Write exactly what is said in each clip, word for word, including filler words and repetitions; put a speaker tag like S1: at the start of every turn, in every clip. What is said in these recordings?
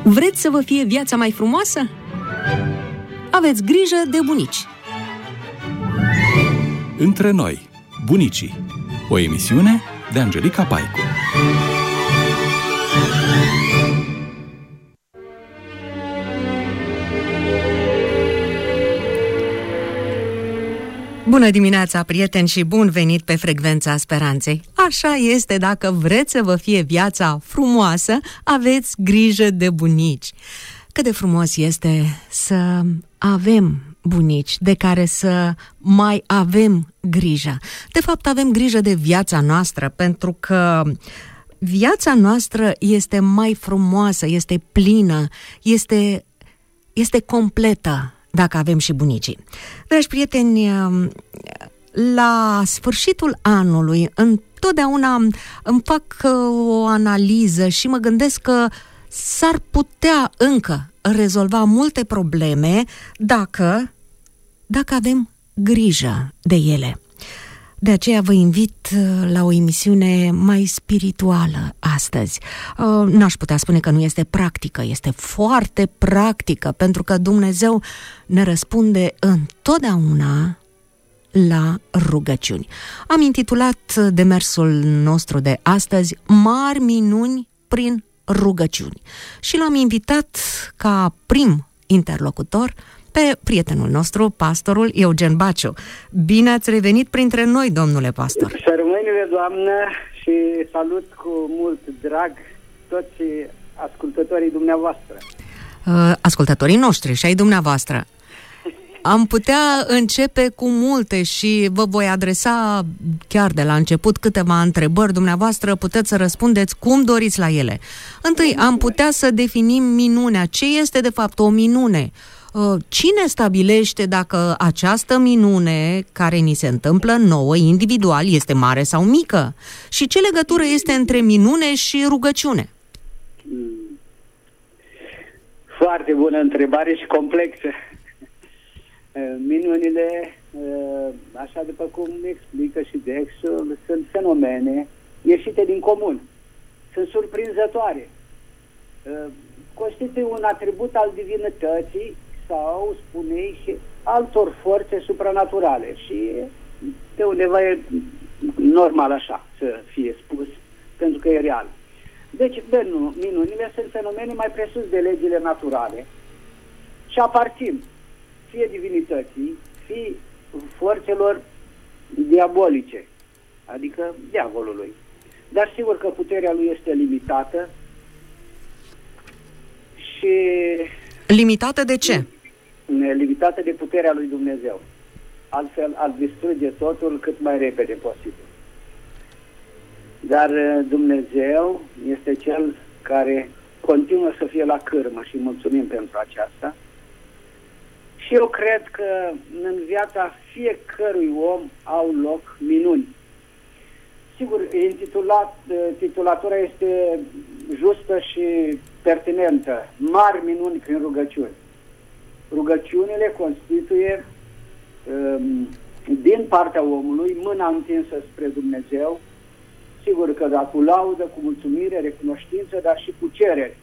S1: Vreți să vă fie viața mai frumoasă? Aveți grijă de bunici.
S2: Între noi, bunicii. O emisiune de Angelica Paicu.
S1: Bună dimineața, prieteni, și bun venit pe Frecvența Speranței. Așa este, dacă vreți să vă fie viața frumoasă, aveți grijă de bunici. Cât de frumos este să avem bunici de care să mai avem grijă. De fapt, avem grijă de viața noastră, pentru că viața noastră este mai frumoasă, este plină, este, este completă dacă avem și bunicii. Dragi prieteni, la sfârșitul anului întotdeauna îmi fac o analiză și mă gândesc că s-ar putea încă rezolva multe probleme dacă, dacă avem grijă de ele. De aceea vă invit la o emisiune mai spirituală astăzi. N-aș putea spune că nu este practică, este foarte practică, pentru că Dumnezeu ne răspunde întotdeauna la rugăciuni. Am intitulat demersul nostru de astăzi Mari minuni prin rugăciuni și l-am invitat ca prim interlocutor pe prietenul nostru, pastorul Eugen Baciu. Bine ați revenit printre noi, domnule pastor!
S3: Să rămâneți, doamnă, și salut cu mult drag toți ascultătorii dumneavoastră.
S1: Uh, ascultătorii noștri și ai dumneavoastră. Am putea începe cu multe și vă voi adresa chiar de la început câteva întrebări. Dumneavoastră puteți să răspundeți cum doriți la ele. Întâi, am putea să definim minunea. Ce este de fapt o minune? Cine stabilește dacă această minune care ni se întâmplă nouă, individual, este mare sau mică? Și ce legătură este între minune și rugăciune?
S3: Foarte bună întrebare și complexă. Minunile, așa după cum explică și Dexul, sunt fenomene ieșite din comun. Sunt surprinzătoare. Constituie un atribut al divinității sau, spunei, și altor forțe supranaturale. Și de undeva e normal așa să fie spus, pentru că e real. Deci, minunile sunt fenomene mai presus de legile naturale și aparțin fie divinității, fie forțelor diabolice, adică diavolului. Dar sigur că puterea lui este limitată și...
S1: Limitată de ce?
S3: Limitată de puterea lui Dumnezeu. Altfel ar distruge totul cât mai repede posibil. Dar Dumnezeu este Cel care continuă să fie la cârmă și mulțumim pentru aceasta. Și eu cred că în viața fiecărui om au loc minuni. Sigur, intitulat, titulatura este justă și pertinentă. Mari minuni prin rugăciuni. Rugăciunile constituie um, din partea omului mâna întinsă spre Dumnezeu, sigur că da, cu laudă, cu mulțumire, recunoștință, dar și cu cereri.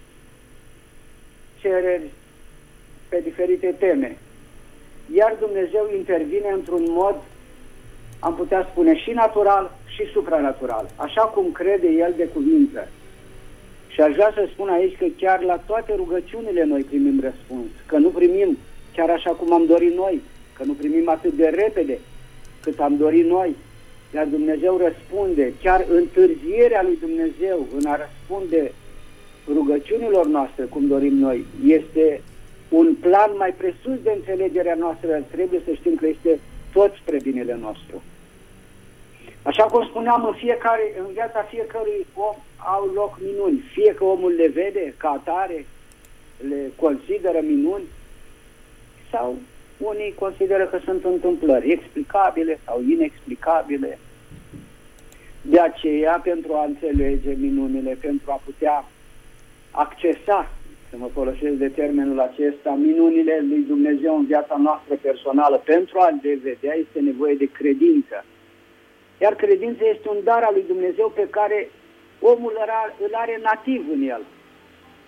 S3: Cereri pe diferite teme. Iar Dumnezeu intervine într-un mod, am putea spune, și natural și supranatural, așa cum crede El de cuvință. Și aș vrea să spun aici că chiar la toate rugăciunile noi primim răspuns, că nu primim chiar așa cum am dorit noi, că nu primim atât de repede cât am dorit noi, iar Dumnezeu răspunde. Chiar întârzierea lui Dumnezeu în a răspunde rugăciunilor noastre cum dorim noi este un plan mai presus de înțelegerea noastră. Trebuie să știm că este tot spre binele nostru. Așa cum spuneam, în, fiecare, în viața fiecărui om au loc minuni. Fie că omul le vede ca atare, le consideră minuni, sau unii consideră că sunt întâmplări explicabile sau inexplicabile. De aceea, pentru a înțelege minunile, pentru a putea accesa, să mă folosesc de termenul acesta, minunile lui Dumnezeu în viața noastră personală, pentru a le vedea este nevoie de credință. Iar credința este un dar al lui Dumnezeu pe care omul îl are nativ în el.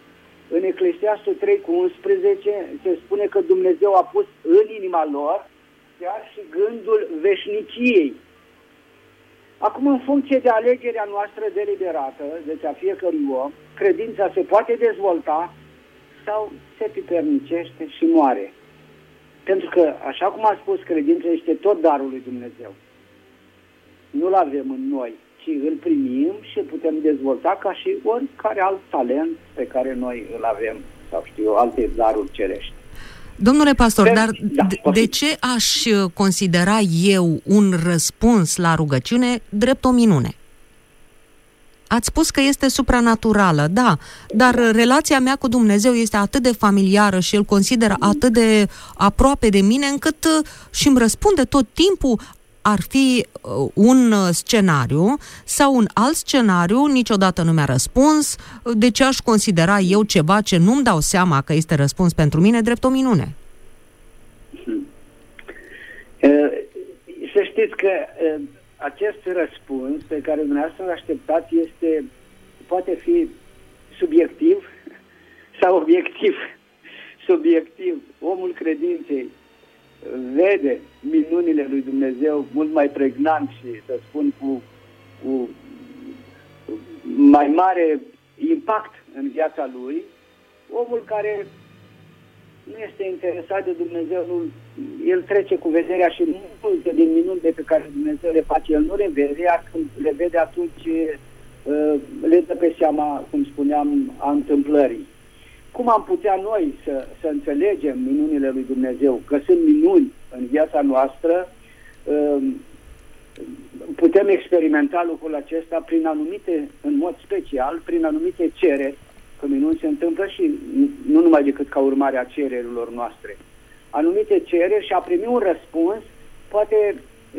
S3: În Eclesiastul trei cu unsprezece se spune că Dumnezeu a pus în inima lor chiar și gândul veșniciei. Acum, în funcție de alegerea noastră deliberată, deci a fiecărui om, credința se poate dezvolta sau se pipernicește și moare. Pentru că, așa cum a spus, credința este tot darul lui Dumnezeu. Nu-l avem în noi, ci îl primim și putem dezvolta ca și oricare alt talent pe care noi îl avem, sau știu, alte daruri cerești.
S1: Domnule pastor,
S3: de,
S1: dar
S3: da,
S1: de, de ce aș considera eu un răspuns la rugăciune drept o minune? Ați spus că este supranaturală, da, dar relația mea cu Dumnezeu este atât de familiară și îl consider atât de aproape de mine, încât și îmi răspunde tot timpul. Ar fi un scenariu sau un alt scenariu, niciodată nu mi-a răspuns, de ce aș considera eu ceva ce nu-mi dau seama că este răspuns pentru mine drept o minune?
S3: Să știți că acest răspuns pe care dumneavoastră îl așteptați este, poate fi subiectiv sau obiectiv. Subiectiv. Omul credinței vede minunile lui Dumnezeu mult mai pregnant și, să spun, cu, cu mai mare impact în viața lui. Omul care nu este interesat de Dumnezeu, nu, el trece cu vederea și multe din minunile pe care Dumnezeu le face, el nu le vede, iar când le vede atunci le dă pe seama, cum spuneam, a întâmplării. Cum am putea noi să, să înțelegem minunile lui Dumnezeu, că sunt minuni în viața noastră, putem experimenta lucrul acesta prin anumite, în mod special, prin anumite cereri, că minuni se întâmplă și nu numai decât ca urmare a cererilor noastre. Anumite cereri și a primi un răspuns, poate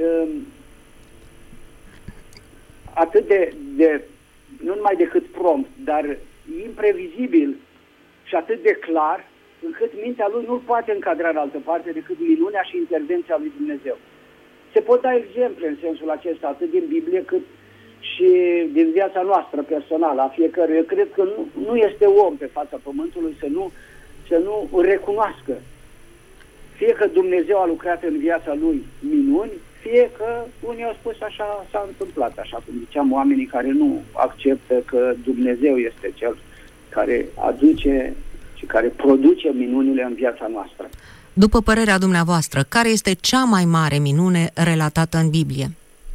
S3: atât de, de, nu numai decât prompt, dar imprevizibil, și atât de clar, încât mintea lui nu poate încadra în altă parte decât minunea și intervenția lui Dumnezeu. Se pot da exemple în sensul acesta, atât din Biblie, cât și din viața noastră personală, a fiecăruia. Eu cred că nu, nu este om pe fața pământului să nu, să nu recunoască. Fie că Dumnezeu a lucrat în viața lui minuni, fie că unii au spus așa s-a întâmplat, așa cum ziceam, oamenii care nu acceptă că Dumnezeu este Cel care aduce și care produce minunile în viața noastră.
S1: După părerea dumneavoastră, care este cea mai mare minune relatată în Biblie?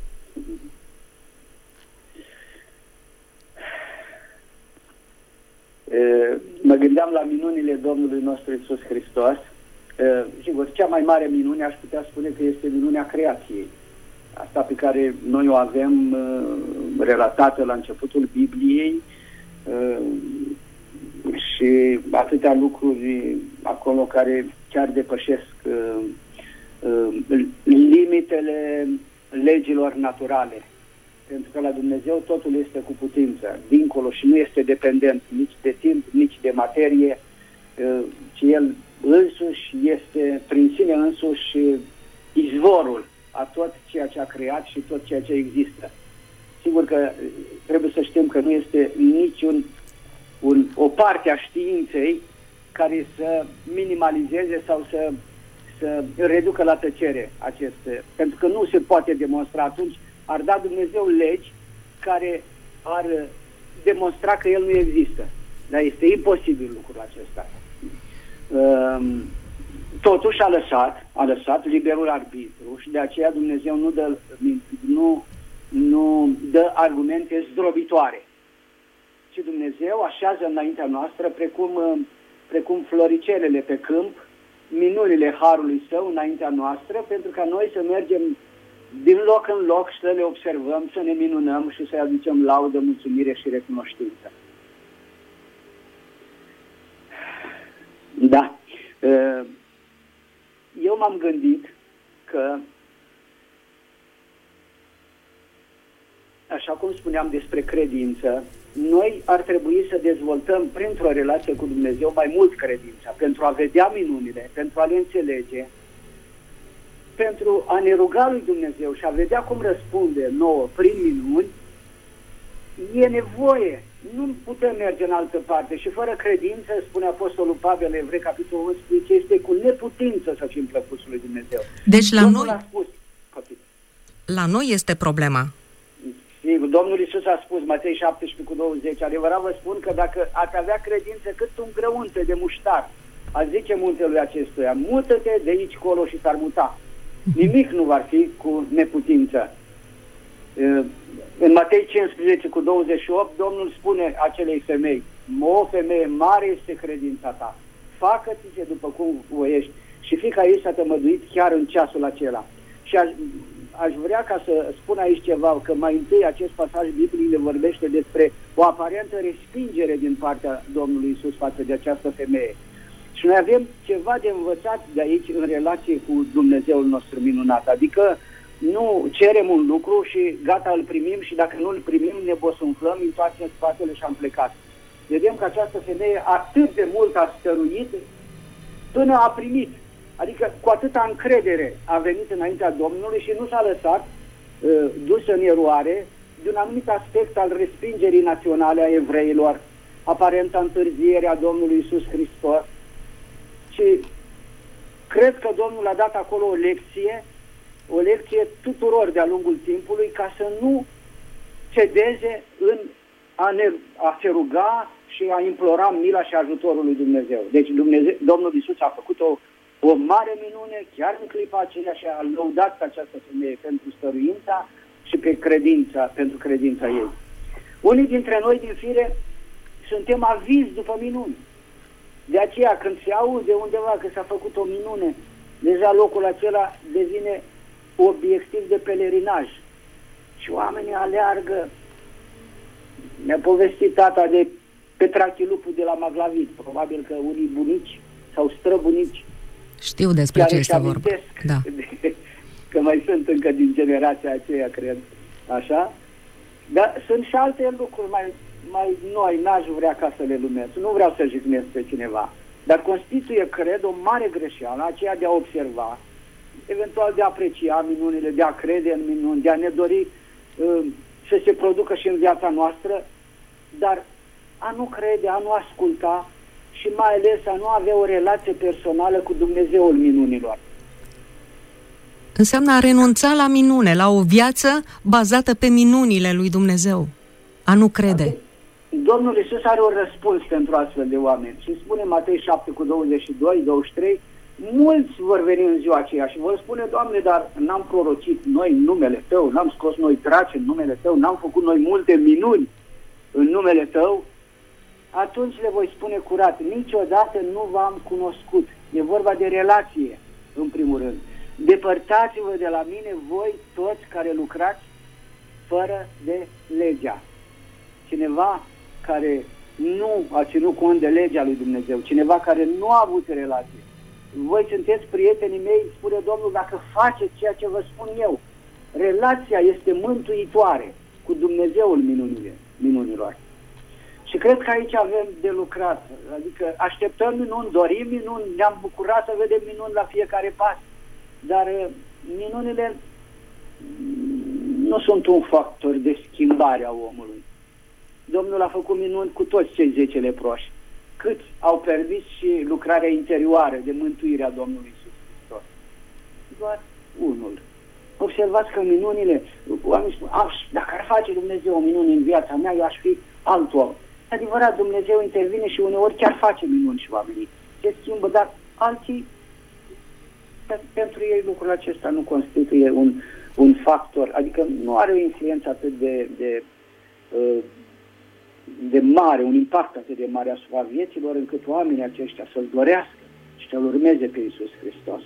S3: Mă gândeam la minunile Domnului nostru Iisus Hristos. Sigur, cea mai mare minune aș putea spune că este minunea creației. Asta pe care noi o avem relatată la începutul Bibliei, și atâtea lucruri acolo care chiar depășesc uh, uh, limitele legilor naturale. Pentru că la Dumnezeu totul este cu putință, dincolo, și nu este dependent nici de timp, nici de materie, uh, ci El însuși este prin sine însuși izvorul a tot ceea ce a creat și tot ceea ce există. Sigur că trebuie să știm că nu este niciun Un, o parte a științei care să minimalizeze sau să, să reducă la tăcere aceste. Pentru că nu se poate demonstra. Atunci ar da Dumnezeu legi care ar demonstra că El nu există. Dar este imposibil lucrul acesta. Totuși a lăsat, a lăsat liberul arbitru și de aceea Dumnezeu nu dă, nu, nu dă argumente zdrobitoare. Și Dumnezeu așează înaintea noastră, precum, precum floricelele pe câmp, minunile harului Său înaintea noastră, pentru ca noi să mergem din loc în loc și să le observăm, să ne minunăm și să-i aducem laudă, mulțumire și recunoștință. Da. Eu m-am gândit că, așa cum spuneam despre credință, noi ar trebui să dezvoltăm printr-o relație cu Dumnezeu mai mult credința, pentru a vedea minunile, pentru a le înțelege, pentru a ne ruga lui Dumnezeu și a vedea cum răspunde nouă prin minuni. E nevoie, nu putem merge în altă parte și fără credință, spune Apostolul Pavel, Evrei, capitolul unsprezece, este cu neputință să fim plăcuți lui Dumnezeu.
S1: Deci la
S3: Domnul
S1: noi,
S3: a spus,
S1: la noi este problema.
S3: Sigur, Domnul Iisus a spus, Matei șaptesprezece cu douăzeci, adevărat vă spun că dacă ați avea credință cât un grăunte de muștar, a zice muntelui acestuia, mută-te de aici colo și s-ar muta. Nimic nu va fi cu neputință. În Matei cincisprezece cu douăzeci și opt, Domnul spune acelei femei, o femeie mare este credința ta, facă-ți-se după cum voiești. Și fiica ei s-a tămăduit chiar în ceasul acela. Și aș, aș vrea ca să spun aici ceva, că mai întâi acest pasaj biblic le vorbește despre o aparentă respingere din partea Domnului Iisus față de această femeie. Și noi avem ceva de învățat de aici în relație cu Dumnezeul nostru minunat. Adică nu cerem un lucru și gata, îl primim și dacă nu îl primim ne bosunflăm, întoarcem spatele și am plecat. Vedem că această femeie atât de mult a stăruit până a primit. Adică cu atâta încredere a venit înaintea Domnului și nu s-a lăsat uh, dusă în eroare de un anumit aspect al respingerii naționale a evreilor, aparenta întârziere a Domnului Iisus Hristos. Și cred că Domnul a dat acolo o lecție, o lecție tuturor de-a lungul timpului, ca să nu cedeze în a, ne, a se ruga și a implora mila și ajutorul lui Dumnezeu. Deci Dumnezeu, Domnul Iisus a făcut o, o mare minune, chiar în clipa aceea, și a lăudat această femeie pentru stăruința și pe credința, pentru credința ei. Unii dintre noi, din fire, suntem avizi după minuni. De aceea, când se aude undeva că s-a făcut o minune, deja locul acela devine obiectiv de pelerinaj. Și oamenii aleargă. Mi-a povestit tata de Petrachilupul de la Maglavit. Probabil că unii bunici sau străbunici
S1: știu despre ce este vorba. Da.
S3: De, că mai sunt încă din generația aceea, cred. Așa? Dar sunt și alte lucruri mai, mai noi, n-aș vrea ca să le lumesc. Nu vreau să jignesc pe cineva. Dar constituie, cred, o mare greșeală aceea de a observa, eventual de a aprecia minunile, de a crede în minuni, de a ne dori uh, să se producă și în viața noastră, dar a nu crede, a nu asculta și mai ales a nu avea o relație personală cu Dumnezeul minunilor.
S1: Înseamnă a renunța la minune, la o viață bazată pe minunile lui Dumnezeu. A nu crede.
S3: Domnul Iisus are un răspuns pentru astfel de oameni. Și spune Matei șapte cu douăzeci și doi, douăzeci și trei, mulți vor veni în ziua aceea și vor spune, Doamne, dar n-am prorocit noi în numele Tău, n-am scos noi draci în numele Tău, n-am făcut noi multe minuni în numele Tău. Atunci le voi spune curat, niciodată nu v-am cunoscut. E vorba de relație, în primul rând. Depărtați-vă de la mine voi toți care lucrați fără de legea. Cineva care nu a ținut cont de legea lui Dumnezeu, cineva care nu a avut relație. Voi sunteți prietenii mei, spune Domnul, dacă faceți ceea ce vă spun eu. Relația este mântuitoare cu Dumnezeul minunile, minunilor. Și cred că aici avem de lucrat. Adică așteptăm minuni, dorim minuni, ne-am bucurat să vedem minuni la fiecare pas. Dar minunile nu sunt un factor de schimbare a omului. Domnul a făcut minuni cu toți cei zece leproși, cât au permis și lucrarea interioară de mântuire a Domnului Iisus Hristos. Doar unul. Observați că minunile, oamenii spun, dacă ar face Dumnezeu o minune în viața mea, eu aș fi alt om. Adevărat, Dumnezeu intervine și uneori chiar face minuni și oamenii se schimbă, dar alții, pentru ei lucrul acesta nu constituie un, un factor, adică nu are o influență atât de, de, de mare, un impact atât de mare asupra vieților, încât oamenii aceștia să-L dorească și să-L urmeze pe Iisus Hristos.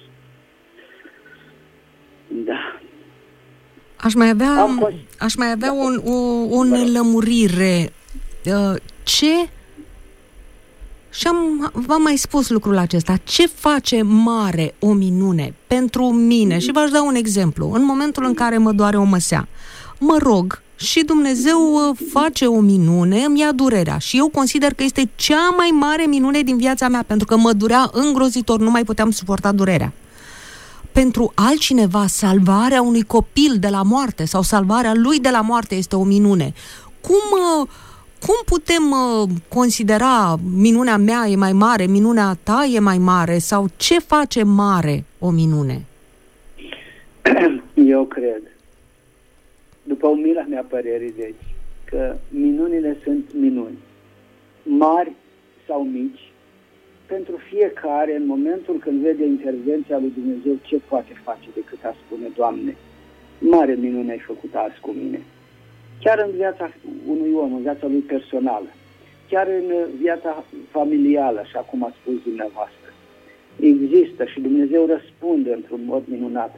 S3: Da.
S1: Aș mai avea, aș mai avea un, o, o înlămurire. Ce... Și am, v-am mai spus lucrul acesta. Ce face mare o minune pentru mine? Și v-aș da un exemplu. În momentul în care mă doare o măsea, mă rog și Dumnezeu face o minune, îmi ia durerea. Și eu consider că este cea mai mare minune din viața mea, pentru că mă durea îngrozitor, nu mai puteam suporta durerea. Pentru altcineva, salvarea unui copil de la moarte sau salvarea lui de la moarte este o minune. Cum... cum putem uh, considera minunea mea e mai mare, minunea ta e mai mare, sau ce face mare o minune?
S3: Eu cred, după umila mea părere, deci, că minunile sunt minuni, mari sau mici, pentru fiecare, în momentul când vede intervenția lui Dumnezeu, ce poate face decât a spune: Doamne, mare minune ai făcut azi cu mine. Chiar în viața unui om, în viața lui personală, chiar în viața familială, așa cum a spus dumneavoastră, există și Dumnezeu răspunde într-un mod minunat.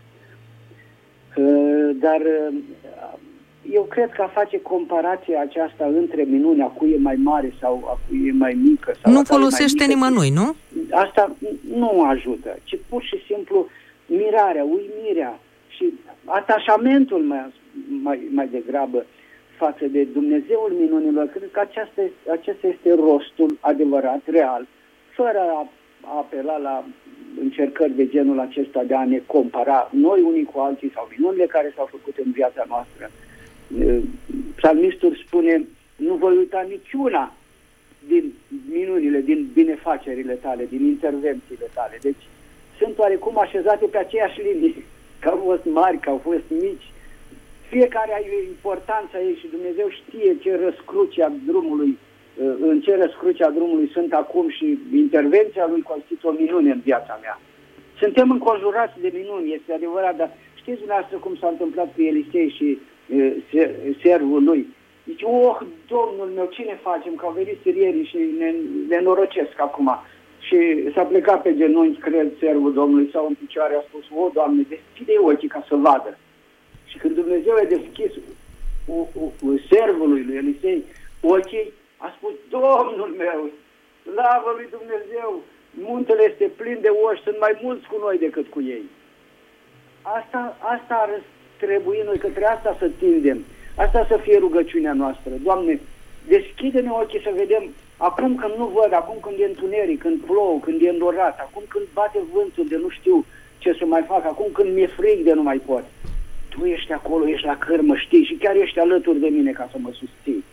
S3: Dar eu cred că a face comparația aceasta între minunea, a cui e mai mare sau a cui e mai mică, sau
S1: nu folosește nimănui, nu?
S3: Asta nu ajută, ci pur și simplu mirarea, uimirea și atașamentul mai, mai, mai degrabă față de Dumnezeul minunilor. Cred că aceasta, acesta este rostul adevărat, real, fără a, a apela la încercări de genul acesta de a ne compara noi unii cu alții sau minunile care s-au făcut în viața noastră. Psalmistul spune: nu voi uita niciuna din minunile, din binefacerile tale, din intervențiile tale. Deci sunt oarecum așezate pe aceeași linie, că au fost mari, că au fost mici. Fiecare are importanța ei și Dumnezeu știe ce răscruce a drumului, în ce răscruce a drumului sunt acum și intervenția lui constituie o minune în viața mea. Suntem înconjurați de minuni, este adevărat, dar știți dumneavoastră cum s-a întâmplat cu Elisei și e, servul lui? Zice: oh, Domnul meu, ce ne facem? Că au venit sirienii și ne, ne norocesc acum. Și s-a plecat pe genunchi, cred, servul Domnului, sau în picioare, a spus: o, Doamne, deschide ochii ca să vadă. Și când Dumnezeu a deschis o, o, o, servului lui Elisei ochii, a spus: Domnul meu, slavă lui Dumnezeu, muntele este plin de oși, sunt mai mulți cu noi decât cu ei. Asta, asta ar trebui noi, către asta să tindem, asta să fie rugăciunea noastră. Doamne, deschide-ne ochii să vedem acum când nu văd, acum când e întuneric, când plouă, când e îndorat, acum când bate vântul de nu știu ce să mai fac, acum când mi-e frig de nu mai pot. Tu ești acolo, ești la cârmă, știi, și chiar ești alături de mine ca să mă susții.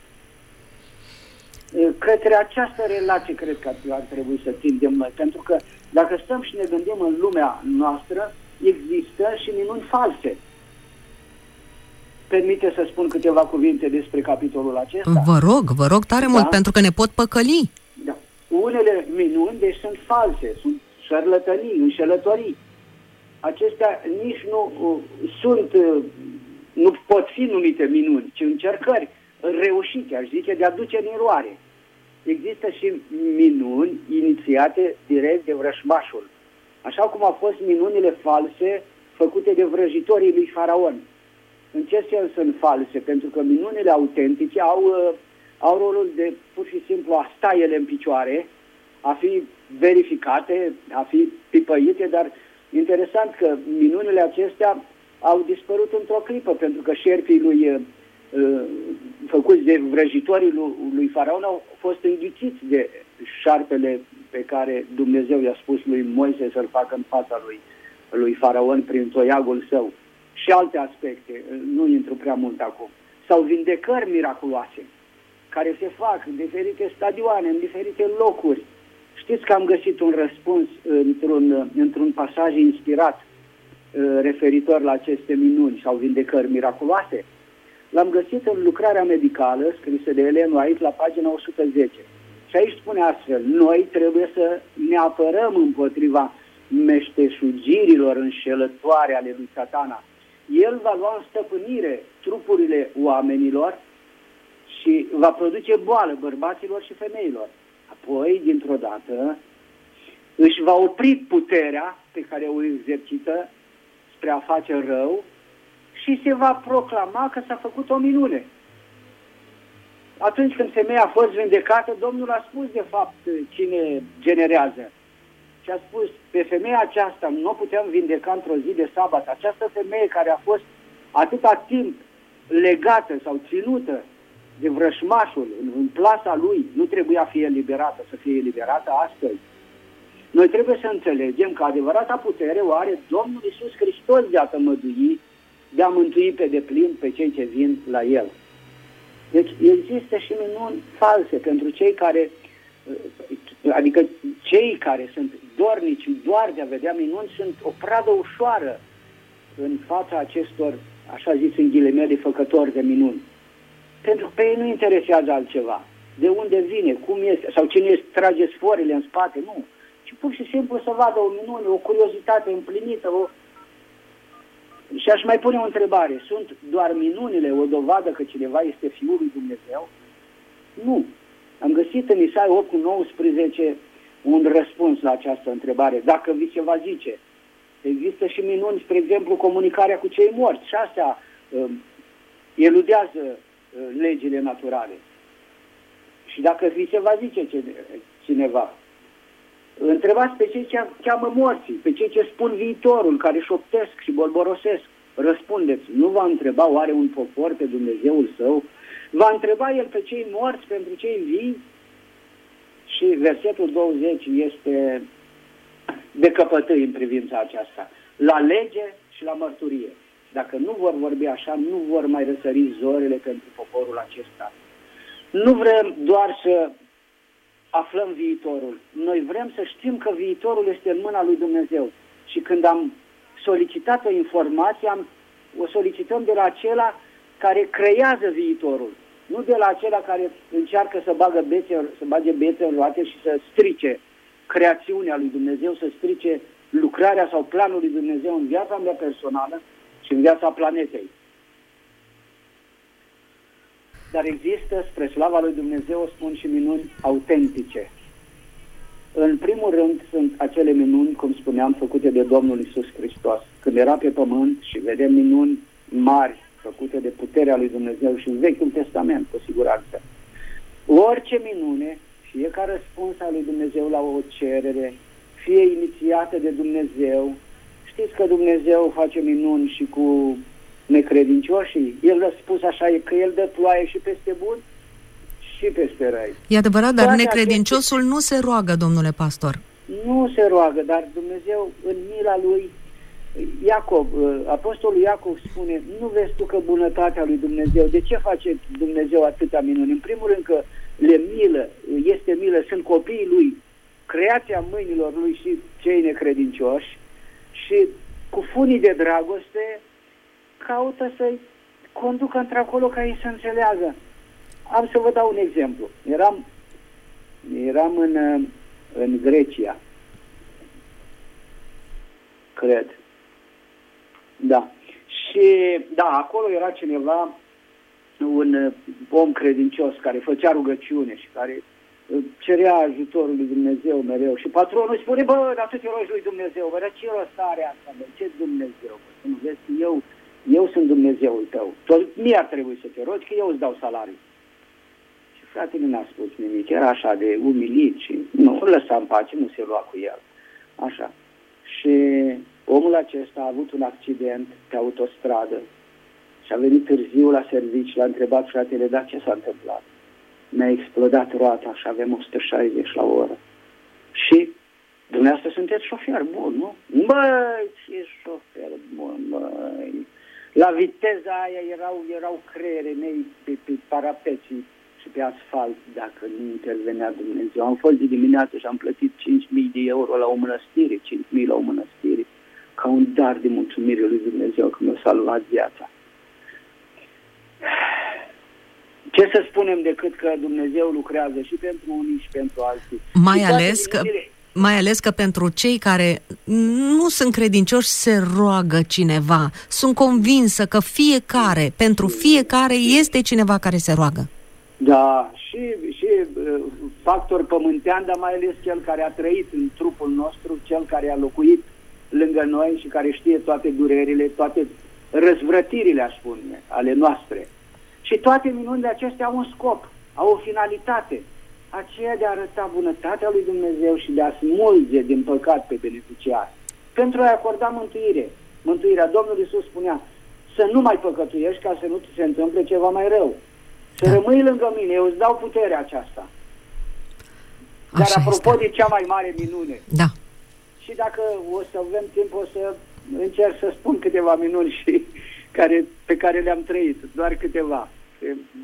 S3: Către această relație cred că ar trebui să tindem noi, pentru că dacă stăm și ne gândim în lumea noastră, există și minuni false. Permite să spun câteva cuvinte despre capitolul acesta?
S1: Vă rog, vă rog tare da? mult, pentru că ne pot păcăli.
S3: Da. Unele minuni, deci, sunt false, sunt șarlătănii, înșelătorii. Acestea nici nu uh, sunt, uh, nu pot fi numite minuni, ci încercări reușite, aș zice, de a duce în eroare. Există și minuni inițiate direct de vrășmașul, așa cum au fost minunile false făcute de vrăjitorii lui Faraon. În ce sens sunt false? Pentru că minunile autentice au, uh, au rolul de pur și simplu a sta ele în picioare, a fi verificate, a fi pipăite, dar interesant că minunile acestea au dispărut într-o clipă, pentru că șerpii lui uh, făcuți de vrăjitorii lui, lui Faraon au fost înghițiți de șarpele pe care Dumnezeu i-a spus lui Moise să-l facă în fața lui, lui Faraon prin toiagul său. Și alte aspecte, nu intru prea mult acum. Sau vindecări miraculoase care se fac în diferite stadioane, în diferite locuri. Știți că am găsit un răspuns într-un, într-un pasaj inspirat referitor la aceste minuni sau vindecări miraculoase. L-am găsit în lucrarea medicală scrisă de Ellen White la pagina o sută zece. Și aici spune astfel: noi trebuie să ne apărăm împotriva meșteșugirilor înșelătoare ale lui Satana. El va lua în stăpânire trupurile oamenilor și va produce boală bărbaților și femeilor. Apoi, dintr-o dată, își va opri puterea pe care o exercită spre a face rău și se va proclama că s-a făcut o minune. Atunci când femeia a fost vindecată, Domnul a spus de fapt cine generează. Și a spus: pe femeia aceasta nu o puteam vindeca într-o zi de sabat. Această femeie care a fost atâta timp legată sau ținută de vrășmașul în plasa lui, nu trebuia fi eliberată, să fie eliberată astăzi. Noi trebuie să înțelegem că adevărata putere o are Domnul Iisus Hristos de a tămădui, de a mântui pe deplin pe cei ce vin la El. Deci există și minuni false pentru cei care, adică cei care sunt dornici doar de a vedea minuni, sunt o pradă ușoară în fața acestor, așa zis în ghilimele, făcători de minuni. Pentru că pe ei nu interesează altceva. De unde vine, cum este, sau cine îți trage sforile în spate, nu. Ci pur și simplu să vadă o minune, o curiozitate împlinită. O... Și aș mai pune o întrebare. Sunt doar minunile o dovadă că cineva este Fiul lui Dumnezeu? Nu. Am găsit în Isaia opt cu nouăsprezece un răspuns la această întrebare. Dacă vi se va zice, există și minuni, spre exemplu, comunicarea cu cei morți. Și astea uh, eludează uh, legile naturale. Și dacă vi se va zice cineva, întrebați pe cei ce cheamă morții, pe cei ce spun viitorul, care șoptesc și bolborosesc. Răspundeți, nu va întreba oare un popor pe Dumnezeul său? Va întreba el pe cei morți pentru cei vii? Și versetul douăzeci este de căpătâi în privința aceasta. La lege și la mărturie. Dacă nu vor vorbi așa, nu vor mai răsări zorele pentru poporul acesta. Nu vrem doar să aflăm viitorul. Noi vrem să știm că viitorul este în mâna lui Dumnezeu. Și când am solicitat o informație, am, o solicităm de la acela care creează viitorul. Nu de la acela care încearcă să bagă bețe, să bage bețe în roate și să strice creațiunea lui Dumnezeu, să strice lucrarea sau planul lui Dumnezeu în viața mea personală și în viața planetei. Dar există, spre slava lui Dumnezeu, o spun și minuni autentice. În primul rând sunt acele minuni, cum spuneam, făcute de Domnul Iisus Hristos. Când era pe pământ și vedem minuni mari făcute de puterea lui Dumnezeu și în Vechiul Testament, cu siguranță. Orice minune, fie ca răspuns al lui Dumnezeu la o cerere, fie inițiată de Dumnezeu. Știți că Dumnezeu face minuni și cu necredincioșii? El a spus așa, că El dă ploaie și peste buni și peste răi.
S1: E adevărat, dar toate necredinciosul aceste... nu se roagă, domnule pastor.
S3: Nu se roagă, dar Dumnezeu, în mila Lui, Iacov, apostolul Iacov spune, nu vezi tu că bunătatea lui Dumnezeu, de ce face Dumnezeu atâtea minuni? În primul rând că le milă, este milă, sunt copiii Lui, creația mâinilor Lui și cei necredincioși și cu funii de dragoste caută să-i conducă într-acolo ca ei să înțeleagă. Am să vă dau un exemplu. Eram, eram în, în Grecia, cred. Da. Și, da, acolo era cineva, un om credincios care făcea rugăciune și care cerea ajutorul lui Dumnezeu mereu. Și patronul îi spune, bă, dar tu te rogi lui Dumnezeu, bă, dar ce rost are asta, bă, ce Dumnezeu, bă, să nu vezi că eu, eu sunt Dumnezeul tău. Tot mie ar trebui să te rogi, că eu îți dau salariu. Și fratele n-a spus nimic, era așa de umilit și nu, îl lăsa în pace, nu se lua cu el. Așa. Și omul acesta a avut un accident pe autostradă și a venit târziu la servici, l-a întrebat fratele, da, ce s-a întâmplat? Mi-a explodat roata și avem o sută șaizeci la oră. Și dumneavoastră sunteți șofer bun, nu? Băi, ce șofer bun, băi! La viteza aia erau, erau creiere mei pe, pe parapeții și pe asfalt, dacă nu intervenea Dumnezeu. Am fost de dimineață și am plătit cinci mii de euro la o mănăstire, cinci mii la o mănăstire, ca un dar de mulțumire lui Dumnezeu că mi-a salvat viața. Ce să spunem decât că Dumnezeu lucrează și pentru unii și pentru alții.
S1: Mai ales că, mai ales că pentru cei care nu sunt credincioși se roagă cineva. Sunt convinsă că fiecare, pentru fiecare este cineva care se roagă.
S3: Da, și, și factor pământean, dar mai ales cel care a trăit în trupul nostru, cel care a locuit lângă noi și care știe toate durerile, toate răzvrătirile, aș spune, ale noastre. Și toate minunile acestea au un scop, au o finalitate, aceea de a arăta bunătatea lui Dumnezeu și de a smulge din păcat pe beneficiar, pentru a-i acorda mântuire. Mântuirea Domnului Iisus spunea, să nu mai păcătuiești ca să nu ți se întâmple ceva mai rău. Să da. rămâi lângă mine, eu îți dau puterea aceasta. Dar așa apropo este. De cea mai mare minune,
S1: da.
S3: Și dacă o să avem timp, o să încerc să spun câteva minuni și care, pe care le-am trăit, doar câteva.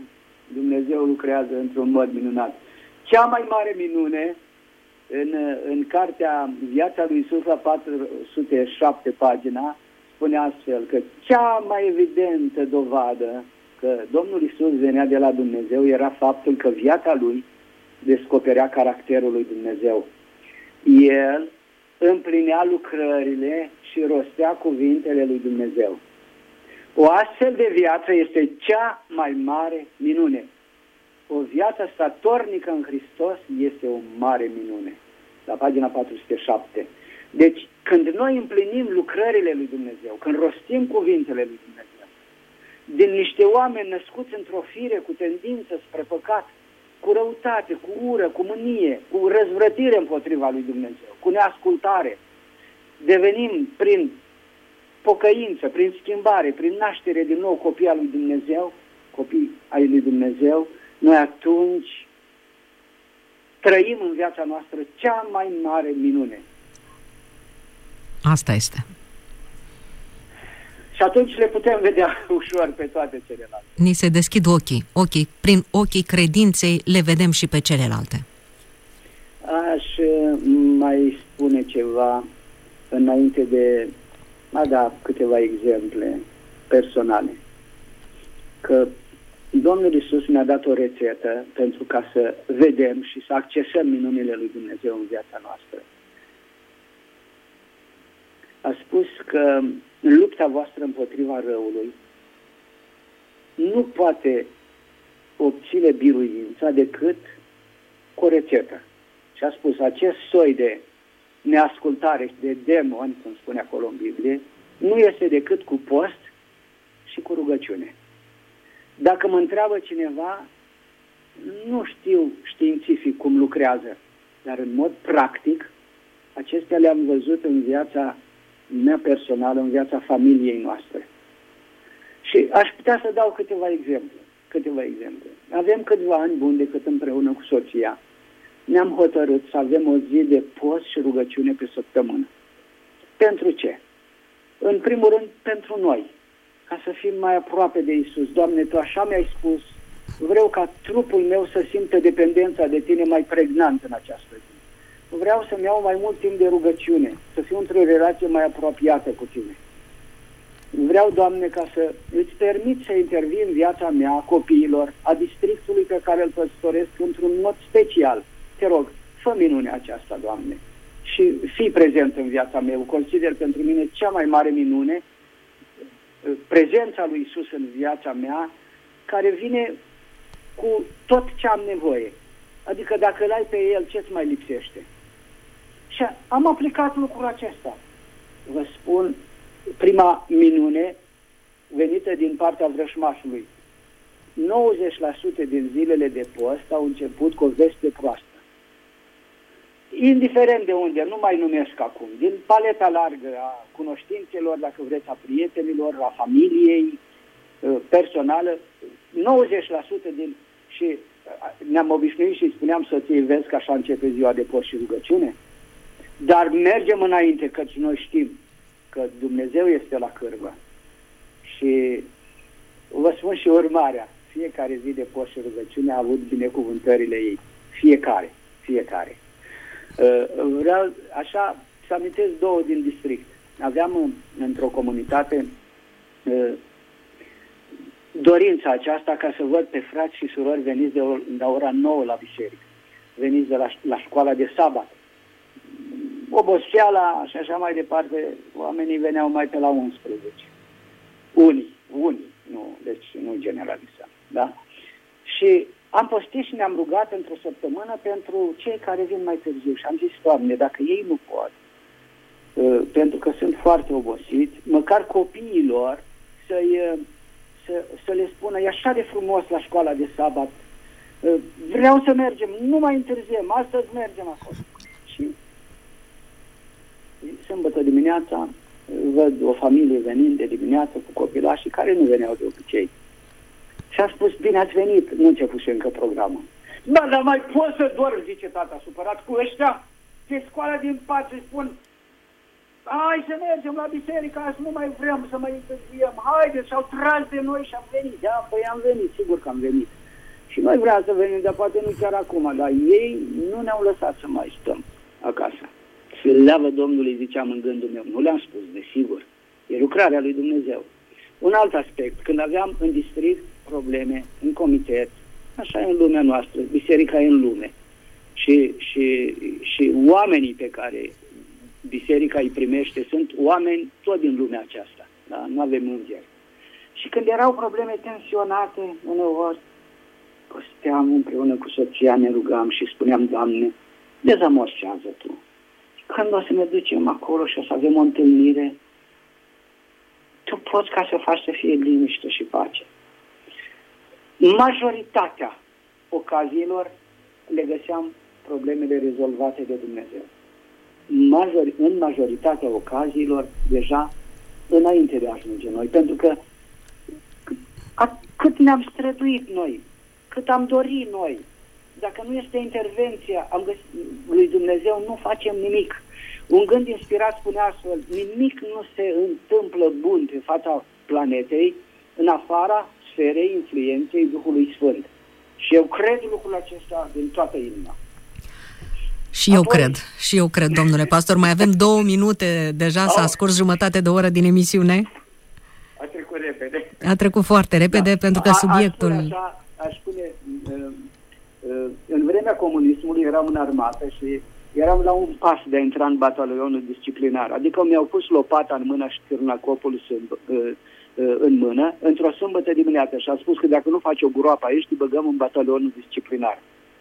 S3: Dumnezeu lucrează într-un mod minunat. Cea mai mare minune în, în cartea Viața lui Iisus la patru sute șapte pagina spune astfel că cea mai evidentă dovadă că Domnul Iisus venea de la Dumnezeu era faptul că viața lui descoperea caracterul lui Dumnezeu. El împlinea lucrările și rostea cuvintele lui Dumnezeu. O astfel de viață este cea mai mare minune. O viață statornică în Hristos este o mare minune. La pagina patru sute șapte. Deci, când noi împlinim lucrările lui Dumnezeu, când rostim cuvintele lui Dumnezeu, din niște oameni născuți într-o fire cu tendință spre păcat, cu răutate, cu ură, cu mânie, cu răzvrătire împotriva lui Dumnezeu, cu neascultare, devenim prin pocăință, prin schimbare, prin naștere din nou copii al lui Dumnezeu, copii ai lui Dumnezeu, noi atunci trăim în viața noastră cea mai mare minune.
S1: Asta este.
S3: Și atunci le putem vedea ușor pe toate celelalte.
S1: Ni se deschid ochii. ochii. Prin ochii credinței le vedem și pe celelalte.
S3: Aș mai spune ceva înainte de a da câteva exemple personale. Că Domnul Iisus ne-a dat o rețetă pentru ca să vedem și să accesăm minunile lui Dumnezeu în viața noastră. A spus că în lupta voastră împotriva răului nu poate obține biruința decât cu o rețetă. Și a spus, acest soi de neascultare și de demoni, cum spune acolo în Biblie, nu este decât cu post și cu rugăciune. Dacă mă întreabă cineva, nu știu științific cum lucrează, dar în mod practic, acestea le-am văzut în viața mea personală, în viața familiei noastre. Și aș putea să dau câteva exemple. Câteva exemple. Avem câțiva ani buni de cât împreună cu soția ne-am hotărât să avem o zi de post și rugăciune pe săptămână. Pentru ce? În primul rând, pentru noi. Ca să fim mai aproape de Iisus. Doamne, Tu așa mi-ai spus, vreau ca trupul meu să simtă dependența de Tine mai pregnant în această zi. Vreau să-mi iau mai mult timp de rugăciune, să fiu într-o relație mai apropiată cu Tine. Vreau, Doamne, ca să îți permit să intervii în viața mea, a copiilor, a districtului pe care îl păstoresc într-un mod special. Te rog, fă minunea aceasta, Doamne, și fii prezent în viața mea. Consider pentru mine cea mai mare minune prezența lui Iisus în viața mea, care vine cu tot ce am nevoie. Adică dacă îl ai pe El, ce-ți mai lipsește? Și am aplicat lucrul acesta. Vă spun, prima minune venită din partea vrășmașului. nouăzeci la sută din zilele de post au început cu o veste proastă. Indiferent de unde, nu mai numesc acum, din paleta largă a cunoștințelor, dacă vreți, a prietenilor, a familiei, personală, nouăzeci la sută din... Și ne-am obișnuit și spuneam soției, vezi că așa începe ziua de post și rugăciune? Dar mergem înainte, căci noi știm că Dumnezeu este la cârvă. Și vă spun și urmarea. Fiecare zi de post și rugăciune a avut binecuvântările ei. Fiecare. Fiecare. Vreau așa să amintesc două din district. Aveam într-o comunitate dorința aceasta ca să văd pe frați și surori veniți de, de ora nouă la biserică, veniți de la, la școala de sabat. Oboseala și așa mai departe, oamenii veneau mai pe la unsprezece. Unii, unii, nu, deci nu generalizăm, da? Și am postit și ne-am rugat într-o săptămână pentru cei care vin mai târziu și am zis, Doamne, dacă ei nu pot, uh, pentru că sunt foarte obosiți, măcar copiilor să-i, uh, să, să le spună, e așa de frumos la școala de sabat, uh, vreau să mergem, nu mai întârziem, astăzi mergem acolo. Și sâmbătă dimineața văd o familie venind de dimineață cu copilașii care nu veneau de obicei. Și a spus, bine ați venit, nu începuse încă programul. Da, dar mai pot să dorm, zice tata, supărat cu ăștia. Se scoală din pat și spun, hai să mergem la biserică, azi nu mai vrem să mai întârziem, haideți, și-au tras de noi și am venit. Da, păi am venit, sigur că am venit. Și noi vreau să venim, dar poate nu chiar acum, dar ei nu ne-au lăsat să mai stăm acasă. Să leavă Domnului, ziceam în gândul meu. Nu le-am spus, desigur. E lucrarea lui Dumnezeu. Un alt aspect, când aveam în district probleme, în comitet, așa e în lumea noastră, biserica e în lume. Și, și, și oamenii pe care biserica îi primește sunt oameni tot din lumea aceasta. Da? Nu avem îngeri. Și când erau probleme tensionate, uneori, posteam împreună cu soția, ne rugam și spuneam, Doamne, dezamorsează Tu. Când o să ne ducem acolo și o să avem o întâlnire, Tu poți ca să faci să fie liniște și pace. Majoritatea ocaziilor le găseam problemele rezolvate de Dumnezeu. Major, în majoritatea ocaziilor, deja înainte de a ajunge noi, pentru că a, cât ne-am străduit noi, cât am dorit noi, dacă nu este intervenția am găsit, lui Dumnezeu, nu facem nimic. Un gând inspirat spune astfel, nimic nu se întâmplă bun pe fața planetei în afara sferei influenței Duhului Sfânt. Și eu cred lucrul acesta din toată inima.
S1: Și eu Apoi... cred, și eu cred, domnule pastor. Mai avem două minute, deja oh. s-a scurs jumătate de oră din emisiune.
S3: A trecut repede.
S1: A trecut foarte repede, da. Pentru că subiectul...
S3: Aș spune, așa, aș spune în vremea comunismului eram în armată și eram la un pas de a intra în batalionul disciplinar. Adică mi-au pus lopata în mână și târnacopul în mână într-o sâmbătă dimineață și a spus că dacă nu faci o groapă aici, te băgăm în batalionul disciplinar.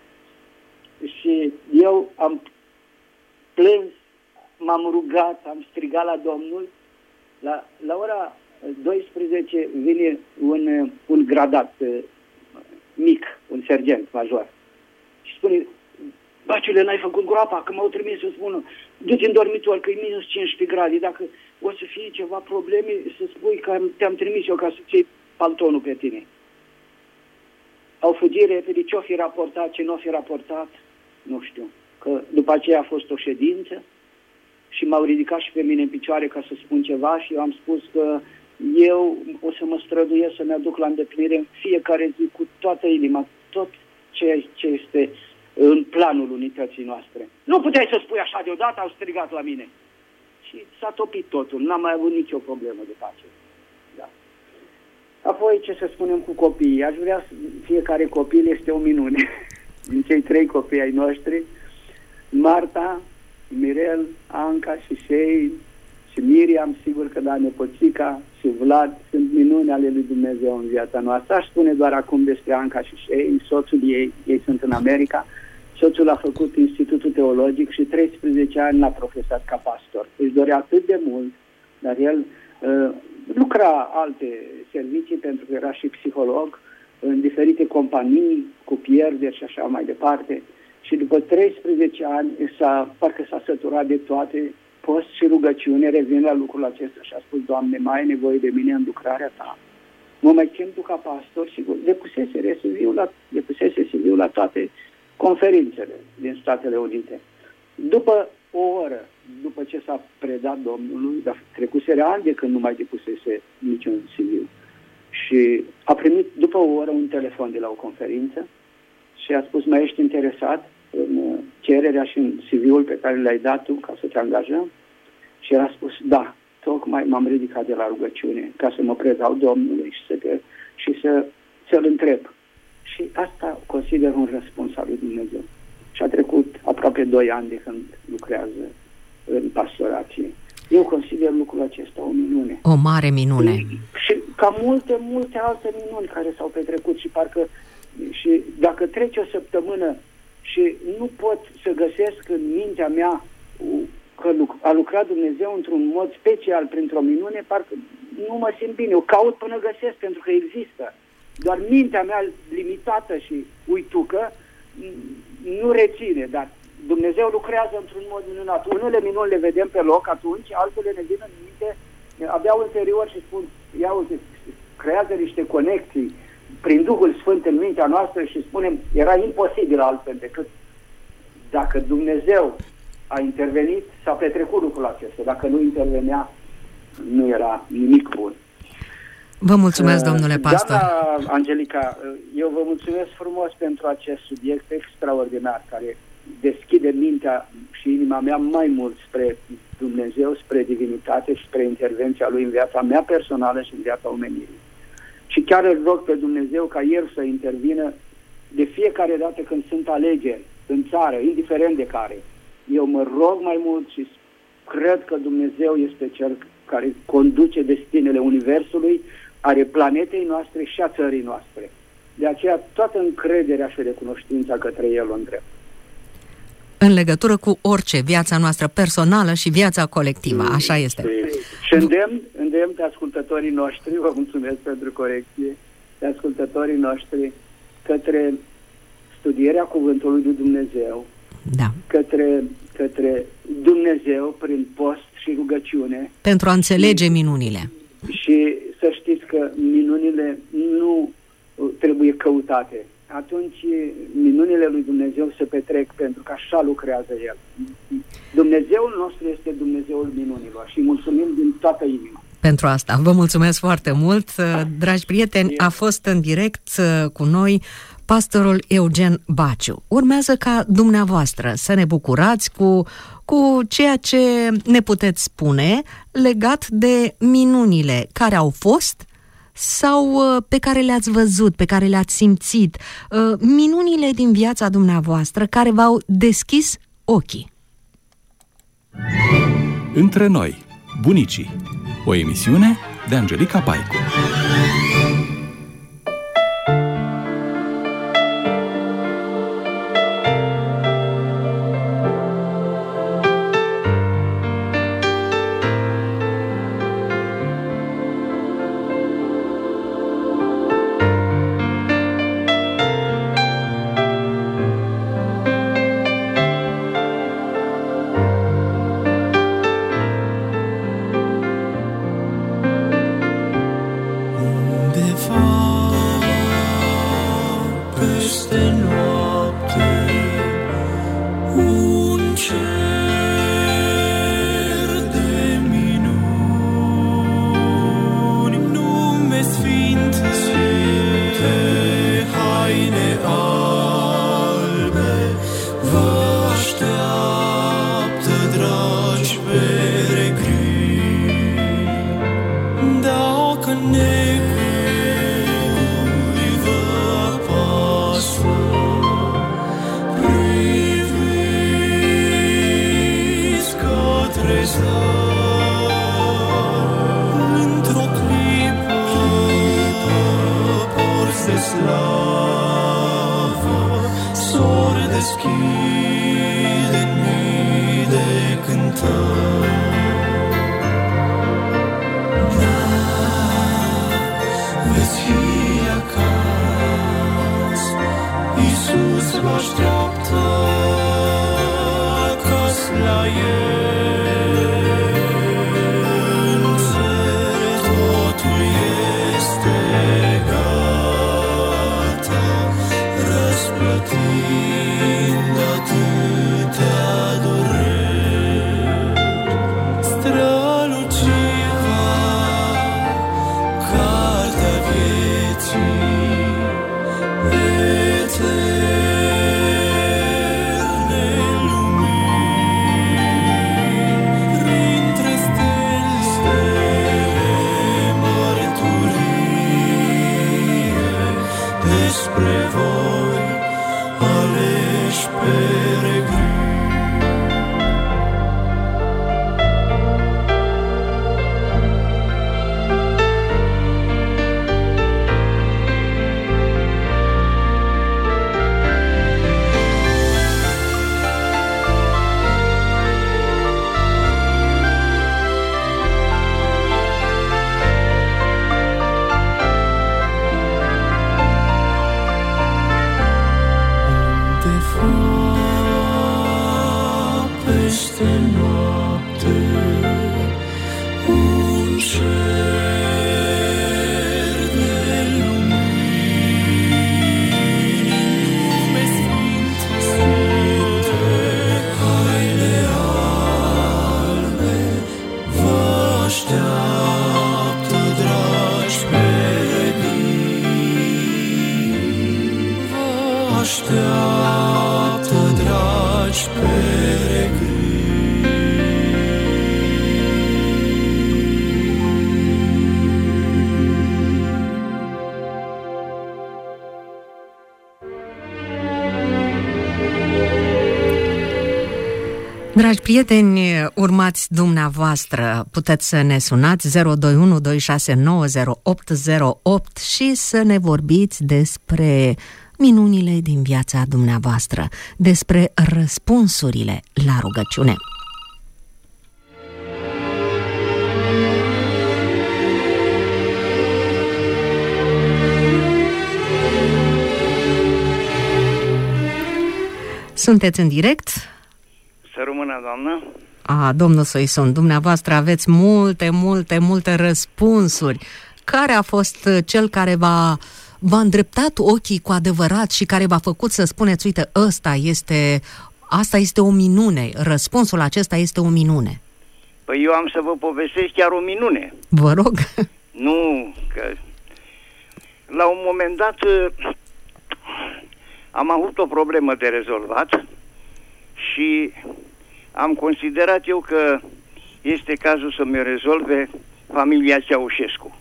S3: Și eu am plâns, m-am rugat, am strigat la Domnul. La, la ora douăsprezece vine un, un gradat mic, un sergent major. Și spune, Baciule, n-ai făcut groapa, că m-au trimis să spună, du-te în dormitor, că e minus cincisprezece grade, dacă o să fie ceva probleme, să spui că te-am trimis eu ca să-ți iei paltonul pe tine. Au fugit repede, ce-o fi raportat, ce nu-o fi raportat, nu știu. Că după aceea a fost o ședință și m-au ridicat și pe mine în picioare ca să spun ceva și eu am spus că eu o să mă străduiesc să-mi aduc la îndeplinire în fiecare zi cu toată inima, tot ce, ce este în planul unității noastre. Nu puteai să spui așa deodată, au strigat la mine. Și s-a topit totul, n-am mai avut nicio problemă de pace. Da. Apoi, ce să spunem cu copiii? Aș vrea, fiecare copil este o minune. Din cei trei copii ai noștri, Marta, Mirel, Anca și Shei și Miriam, sigur că da, nepoțica și Vlad sunt minuni ale lui Dumnezeu în viața noastră. Aș spune doar acum despre Anca și Shei, soțul ei, ei sunt în America. Soțul a făcut Institutul Teologic și treisprezece ani l-a profesat ca pastor. Își dorea atât de mult, dar el uh, lucra alte servicii pentru că era și psiholog în diferite companii cu pierderi și așa mai departe. Și după treisprezece ani, s-a, parcă s-a săturat de toate, post și rugăciune, revin la lucrul acesta și a spus, Doamne, mai ai nevoie de mine în lucrarea Ta. Mă mai chem Tu ca pastor și depusese C V-ul la, depusese C V-ul la toate conferințele din Statele Unite. După o oră, după ce s-a predat Domnului, dar trecuse ani de când nu mai depusese niciun C V. Și a primit după o oră un telefon de la o conferință și a spus, mai ești interesat în cererea și în C V-ul pe care l-ai dat tu ca să te angajăm? Și el a spus, da, tocmai m-am ridicat de la rugăciune ca să mă predau Domnului și, să te, și să, să-L întreb. Și asta consider un răspuns al lui Dumnezeu. Și a trecut aproape doi ani de când lucrează în pastorație. Eu consider lucrul acesta o minune.
S1: O mare minune.
S3: Și, și ca multe, multe alte minuni care s-au petrecut și parcă și dacă trece o săptămână și nu pot să găsesc în mintea mea că a lucrat Dumnezeu într-un mod special printr-o minune, parcă nu mă simt bine. Eu caut până găsesc, pentru că există. Doar mintea mea limitată și uitucă nu reține, dar Dumnezeu lucrează într-un mod minunat. Unele minuni le vedem pe loc atunci, altele ne vin în minte abia ulterior și spun, ia uite, creează niște conexii prin Duhul Sfânt în mintea noastră și spunem, era imposibil altfel decât dacă Dumnezeu a intervenit, s-a petrecut lucrul acesta. Dacă nu intervenea, nu era nimic bun.
S1: Vă mulțumesc, domnule pastor.
S3: Doamna Angelica, eu vă mulțumesc frumos pentru acest subiect extraordinar, care deschide mintea și inima mea mai mult spre Dumnezeu, spre divinitate și spre intervenția Lui în viața mea personală și în viața omenirii. Și chiar îl rog pe Dumnezeu ca El să intervină de fiecare dată când sunt alegeri în țară, indiferent de care. Eu mă rog mai mult și cred că Dumnezeu este Cel care conduce destinele Universului, ale planetei noastre și a țării noastre. De aceea toată încrederea și recunoștința către El o îndrept.
S1: În legătură cu orice, viața noastră personală și viața colectivă, așa este.
S3: Și îndemn, îndemn pe ascultătorii noștri, vă mulțumesc pentru corecție, pe ascultătorii noștri către studierea Cuvântului lui Dumnezeu,
S1: da.
S3: către, către Dumnezeu prin post și rugăciune.
S1: Pentru a înțelege minunile.
S3: Și să știți că minunile nu trebuie căutate. Atunci minunile lui Dumnezeu se petrec pentru că așa lucrează El. Dumnezeul nostru este Dumnezeul minunilor și mulțumim din toată inima.
S1: Pentru asta. Vă mulțumesc foarte mult. Dragi prieteni, a fost în direct cu noi pastorul Eugen Baciu. Urmează ca dumneavoastră să ne bucurați cu, cu ceea ce ne puteți spune legat de minunile care au fost sau pe care le-ați văzut, pe care le-ați simțit, minunile din viața dumneavoastră care v-au deschis ochii.
S2: Între noi, bunicii, o emisiune de Angelica Paicu.
S4: Așteaptă, dragi
S1: Dragi prieteni, urmați dumneavoastră. Puteți să ne sunați zero doi unu doi șase nouă zero opt zero opt și să ne vorbiți despre minunile din viața dumneavoastră, despre răspunsurile la rugăciune. Sunteți în direct?
S4: Să rămână, doamnă.
S1: A, domnul Soisun, dumneavoastră aveți multe, multe, multe răspunsuri. Care a fost cel care v-a, v-a îndreptat ochii cu adevărat și care v-a făcut să spuneți, uite, ăsta este, asta este o minune, răspunsul acesta este o minune?
S4: Păi eu am să vă povestesc chiar o minune.
S1: Vă rog.
S4: Nu, că la un moment dat am avut o problemă de rezolvat și am considerat eu că este cazul să mi rezolve familia Ceaușescu.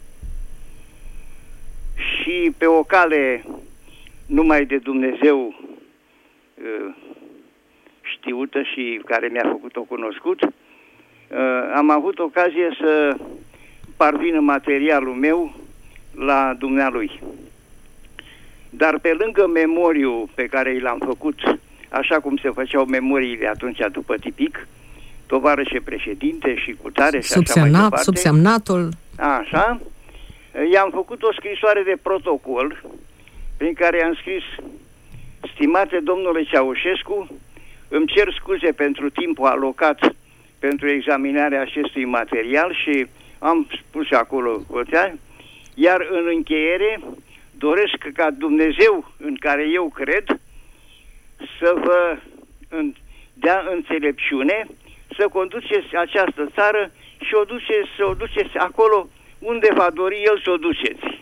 S4: Și pe o cale numai de Dumnezeu știută și care mi-a făcut-o cunoscut, am avut ocazie să parvină materialul meu la dumnealui. Dar pe lângă memoriu pe care i l-am făcut, așa cum se făceau memoriile atunci după tipic, tovarășe președinte și cutare și așa mai departe.
S1: Subsemnatul.
S4: Așa. I-am făcut o scrisoare de protocol prin care am scris: stimate domnule Ceaușescu, îmi cer scuze pentru timpul alocat pentru examinarea acestui material și am spus acolo, iar în încheiere doresc ca Dumnezeu în care eu cred să vă dea înțelepciune să conduceți această țară și o duceți, să o duceți acolo unde va dori El să o duceți.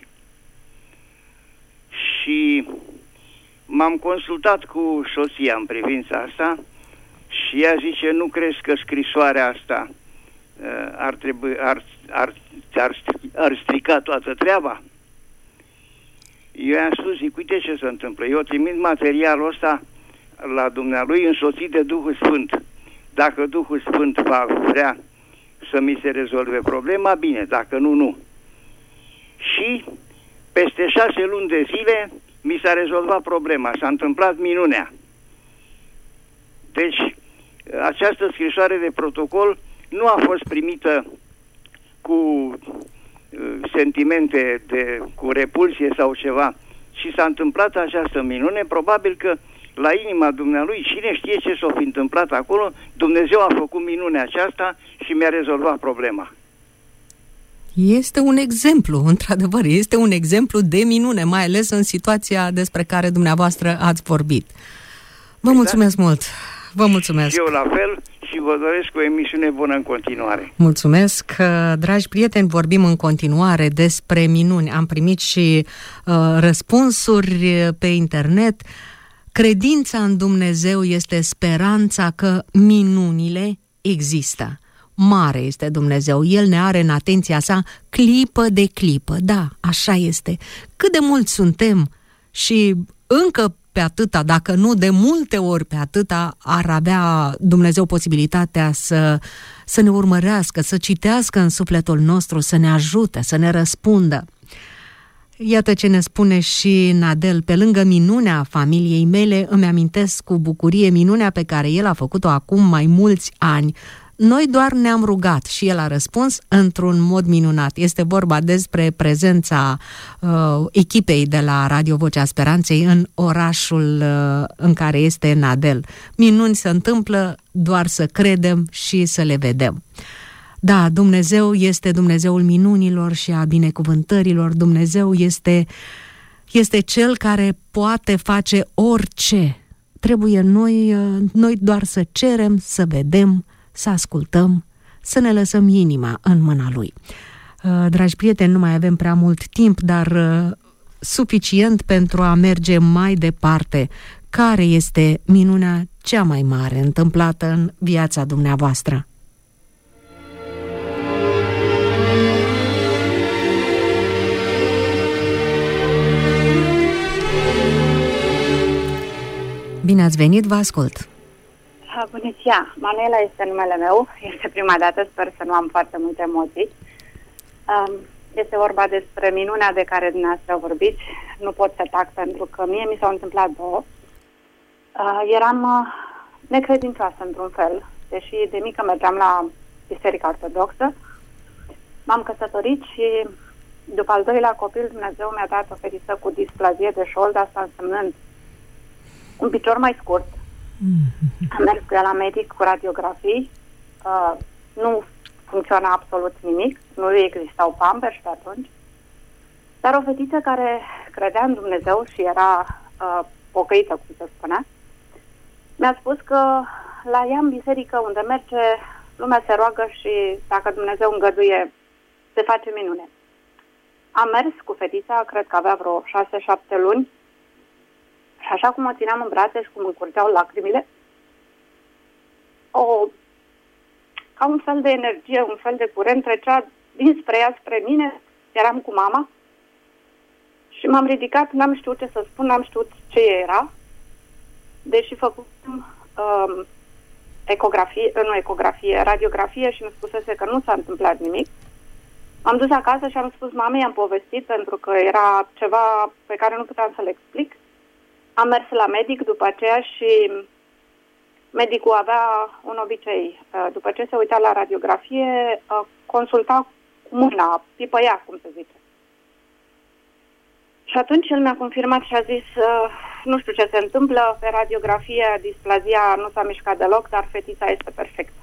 S4: Și m-am consultat cu soția în privința asta și ea zice: nu crezi că scrisoarea asta uh, ar, trebui, ar, ar, ar, ar strica toată treaba? Eu i-am spus, zic, uite ce se întâmplă. Eu trimit materialul ăsta la dumnealui însoțit de Duhul Sfânt. Dacă Duhul Sfânt va vrea să mi se rezolve problema, bine, dacă nu, nu. Și peste șase luni de zile mi s-a rezolvat problema, s-a întâmplat minunea. Deci, această scrisoare de protocol nu a fost primită cu sentimente de, cu repulsie sau ceva, și s-a întâmplat această minune. Probabil că la inima dumnealui, cine știe ce s-a fi întâmplat acolo, Dumnezeu a făcut minunea aceasta și mi-a rezolvat problema.
S1: Este un exemplu, într-adevăr, este un exemplu de minune, mai ales în situația despre care dumneavoastră ați vorbit. Vă exact. Mulțumesc mult! Vă mulțumesc!
S4: Și eu la fel și vă doresc o emisiune bună în continuare.
S1: Mulțumesc! Dragi prieteni, vorbim în continuare despre minuni. Am primit și uh, răspunsuri pe internet. Credința în Dumnezeu este speranța că minunile există. Mare este Dumnezeu, El ne are în atenția sa clipă de clipă. Da, așa este. Cât de mulți suntem și încă pe atâta, dacă nu de multe ori pe atâta, ar avea Dumnezeu posibilitatea să, să ne urmărească, să citească în sufletul nostru, să ne ajute, să ne răspundă. Iată ce ne spune și Nadel: pe lângă minunea familiei mele, îmi amintesc cu bucurie minunea pe care El a făcut-o acum mai mulți ani. Noi doar ne-am rugat și El a răspuns într-un mod minunat. Este vorba despre prezența uh, echipei de la Radio Vocea Speranței în orașul uh, în care este Nadel. Minuni se întâmplă, doar să credem și să le vedem. Da, Dumnezeu este Dumnezeul minunilor și a binecuvântărilor. Dumnezeu este, este Cel care poate face orice. Trebuie noi, uh, noi doar să cerem, să vedem, să ascultăm, să ne lăsăm inima în mâna Lui. Dragi prieteni, nu mai avem prea mult timp, dar suficient pentru a merge mai departe. Care este minunea cea mai mare întâmplată în viața dumneavoastră? Bine ați venit, vă ascult.
S5: Bună ziua! Manuela este numele meu. Este prima dată, sper să nu am foarte multe emoții. Este vorba despre minunea de care dumneavoastră vorbiți. Nu pot să tac pentru că mie mi s-au întâmplat două. Eram necredincioasă într-un fel, deși de mică mergeam la Biserica Ortodoxă. M-am căsătorit și după al doilea copil Dumnezeu mi-a dat o fetiță cu displazie de șold, asta însemnând un picior mai scurt. Am mers cu ea la medic cu radiografii, uh, nu funcționa absolut nimic, nu existau pamperi pe atunci, dar o fetiță care credea în Dumnezeu și era uh, pocăită, cum se spunea, mi-a spus că la ea în biserică unde merge, lumea se roagă și dacă Dumnezeu îngăduie, se face minune. Am mers cu fetița, cred că avea vreo șase șapte luni, și așa cum o țineam în brațe și cum îmi curgeau lacrimile, o, ca un fel de energie, un fel de curent trecea dinspre ea, spre mine, eram cu mama și m-am ridicat, n-am știut ce să spun, n-am știut ce era, deși făcusem um, ecografie, nu ecografie, radiografie și îmi spusese că nu s-a întâmplat nimic. Am dus acasă și am spus mamei, am povestit pentru că era ceva pe care nu puteam să le explic. Am mers la medic după aceea și medicul avea un obicei. După ce se uita la radiografie, consulta cu mâna, pipăia, cum se zice. Și atunci el mi-a confirmat și a zis, nu știu ce se întâmplă, pe radiografie displazia nu s-a mișcat deloc, dar fetița este perfectă.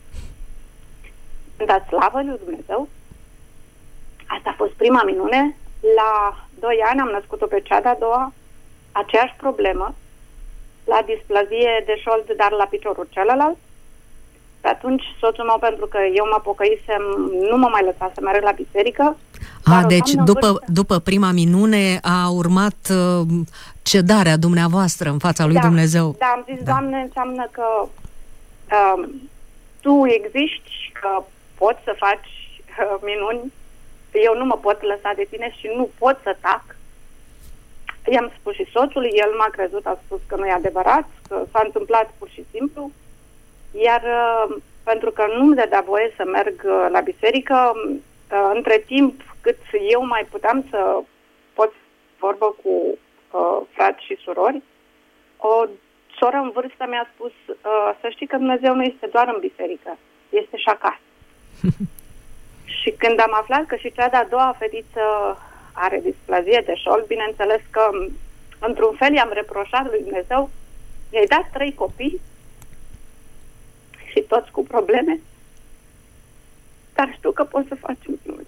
S5: Îmi dați slavă lui Dumnezeu. Asta a fost prima minune. La doi ani am născut-o pe cea de-a doua, aceeași problemă, la displazie de șold, dar la piciorul celălalt. Pe atunci soțul meu, pentru că eu mă pocăisem, nu mă mai lăsa să merg la biserică.
S1: A, deci după, după prima minune a urmat uh, cedarea dumneavoastră în fața lui
S5: da,
S1: Dumnezeu.
S5: Da, am zis, da. Doamne, înseamnă că uh, Tu existi și că poți să faci uh, minuni. Eu nu mă pot lăsa de Tine și nu pot să tac. I-am spus și soțului, el m-a crezut, a spus că nu e adevărat, că s-a întâmplat pur și simplu. Iar uh, pentru că nu-mi dădea voie să merg uh, la biserică, uh, între timp cât eu mai puteam să pot vorbă cu uh, frați și surori, o soră în vârstă mi-a spus uh, să știi că Dumnezeu nu este doar în biserică, este și acasă. Și când am aflat că și cea de-a doua fetiță are displazie de șold, bineînțeles că într-un fel i-am reproșat lui Dumnezeu, i-ai dat trei copii și toți cu probleme, dar știu că pot să faci minuni.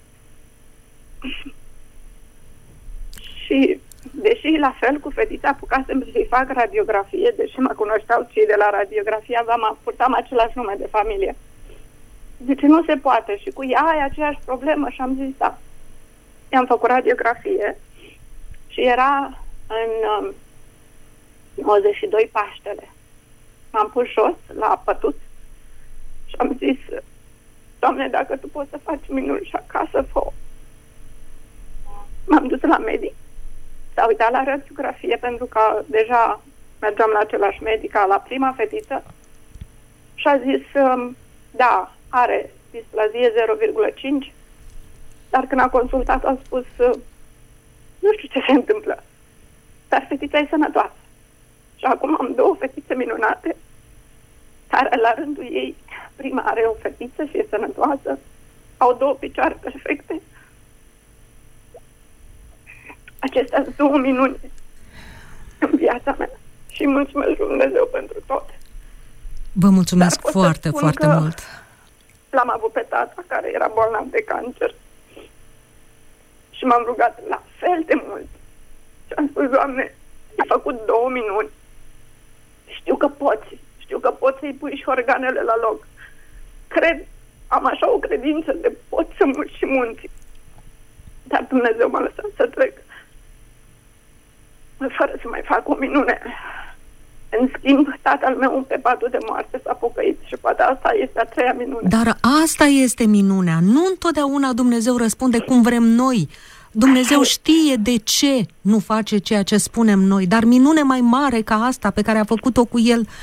S5: Și deși la fel cu fetița apucasem să-i fac radiografie, deși mă cunoșteau cei de la radiografie, aveam, purtam același nume de familie. Deci nu se poate și cu ea ai aceeași problemă și am zis da. I-am făcut radiografie și era în um, nouăzeci și doi Paștele. M-am pus jos la pătut și am zis, Doamne, dacă Tu poți să faci minuni și acasă, fă. M-am dus la medic, s-a uitat la radiografie pentru că deja mergeam la același medic ca la prima fetiță și a zis, um, da, are displazie zero virgulă cinci, dar când a consultat a spus, nu știu ce se întâmplă, dar fetița e sănătoasă. Și acum am două fetițe minunate, care la rândul ei, prima are o fetiță și e sănătoasă, au două picioare perfecte. Acestea sunt două minuni în viața mea și mulțumesc lui Dumnezeu pentru tot.
S1: Vă mulțumesc foarte, foarte mult.
S5: L-am avut pe tata care era bolnav de cancer și m-am rugat la fel de mult și am spus, Doamne, ai făcut două minuni, știu că poți, știu că poți să-i pui și organele la loc, cred, am așa o credință de pot să mulți și munți, dar Dumnezeu m-a lăsat să trec fără să mai fac o minune. În schimb, tatăl meu pe patul de moarte s-a pocăit și poate asta este a treia minune.
S1: Dar asta este minunea. Nu întotdeauna Dumnezeu răspunde cum vrem noi. Dumnezeu știe de ce nu face ceea ce spunem noi, dar minune mai mare ca asta pe care a făcut-o cu el,